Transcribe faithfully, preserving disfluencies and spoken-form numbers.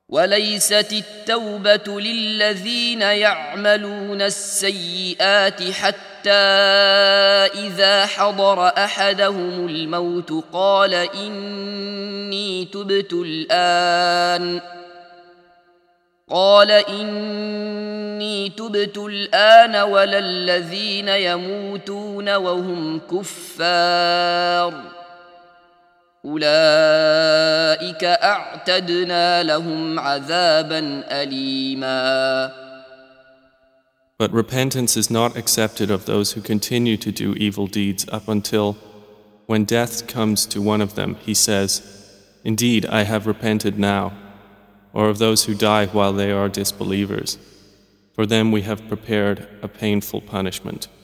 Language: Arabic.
وليست التوبة للذين يعملون السيئات حتى إذا حضر أحدهم الموت قال إني تبت الآن قال إني تبت الآن ولا الذين يموتون وهم كفار أولئك أعتدنا لهم عذابا أليما. But repentance is not accepted of those who continue to do evil deeds up until, when death comes to one of them, he says, "Indeed, I have repented now," or of those who die while they are disbelievers. For them we have prepared a painful punishment.